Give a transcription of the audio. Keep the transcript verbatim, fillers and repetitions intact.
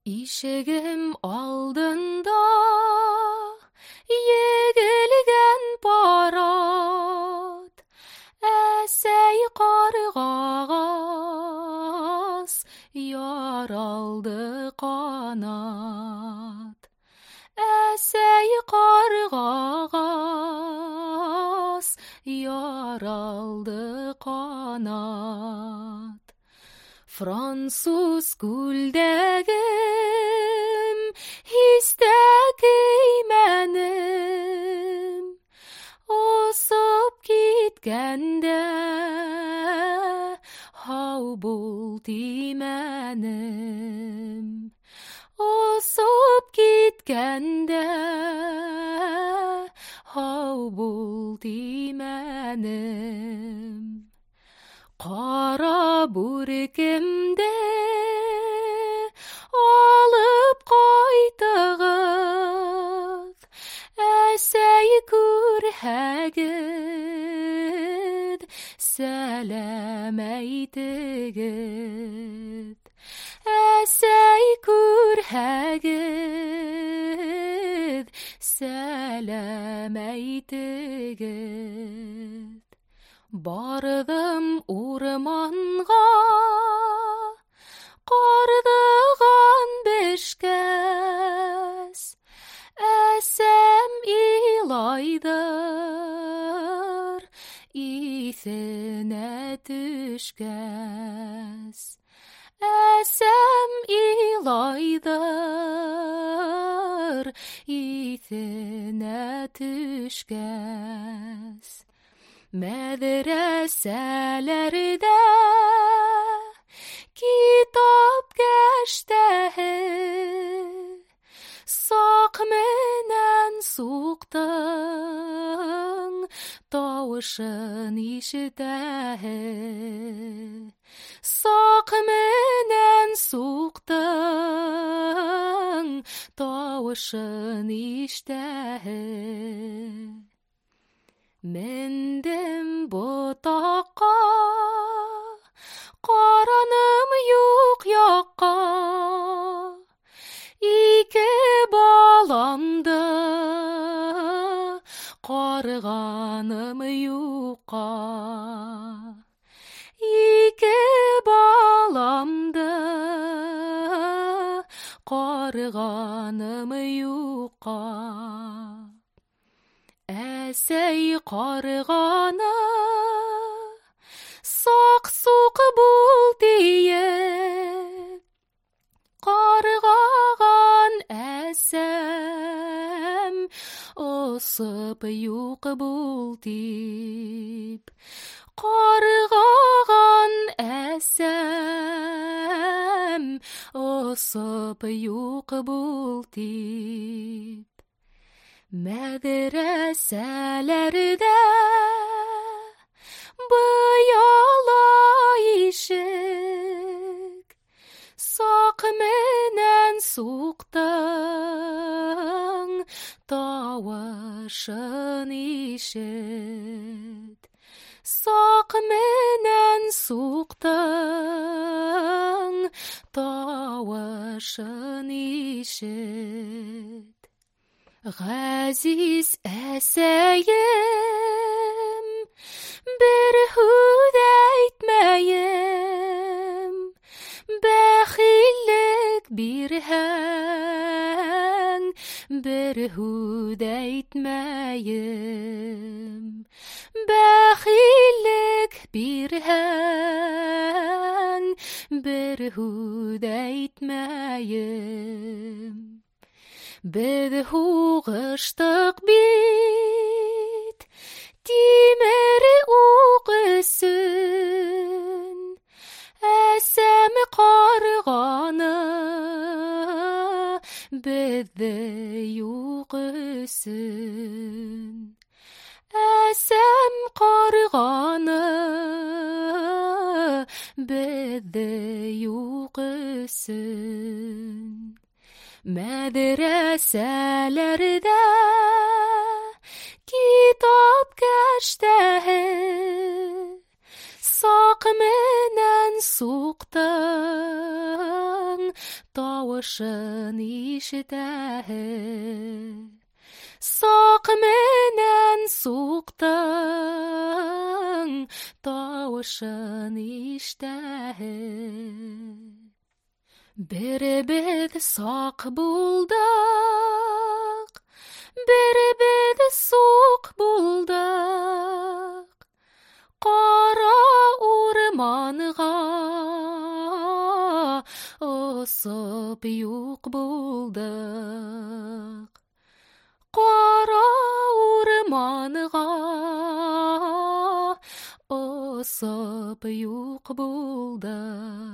Ишегім алдында егілген барат, әсәй қарғағас, яралды қанат. Әсәй қарғағас, яралды қанат. Француз күлдәгім, истәкей мәнім, осып кеткәндә, хау бұл тимәнім. Осып кеткәндә, хау бұл тимәнім. Қара бүркемді алып қайтығыз, әсәй көрхәгід, сәләм әйтігід. Әсәй көрхәгід, сәләм әйтігід. Бардым урманға, қардыған бешкәс, әсәм илайдыр, исенә түшкәс. Әсәм илайдыр, исенә түшкәс. Мәдрәсәләрдә китап кәштәһе, саҡ менән суҡтың тауышын ишетәһе. Саҡ менән суҡтың тауышын ишетәһе. Мендем ботаҡҡа, ҡараным юҡ яҡҡа, ике баламды ҡарғаным юҡҡа. Ике баламды ҡарғаным юҡҡа. Әсәй ҡарғаны, саҡ-суҡ бул тиеп, ҡарғаған әсәм, осоп юҡ бул тип. Ҡарғаған әсәм, осоп юҡ бул тип. Мәдрәсәләрдә быяла ишек, саҡ менән суҡтың тауышын ишет. Саҡ менән суҡтың тауышын ишет. Ғәзиз әсәйем, бер һүҙ әйтмәйем, бәхиллек бирһәң, бер һүҙ әйтмәйем. Бәхиллек бирһәң, бер һүҙ әйтмәйем. Беҙ һуғыштыҡ бит, тимер уҡ өсөн. Әсәм ҡарғаны, беҙҙе юҡ өсөн. Әсәм ҡарғаны, беҙҙе юҡ өсөн. Мәдрәсәләрдә китап кәштәһе, саҡ менән суҡтың тау тавышын ишетәһе. Сак менән суктың тавышын ишетәһе. Беребез сак булдык, беребез сук булдык. Кара урманга осып юк булдык. Кара урманга осып юк булдык.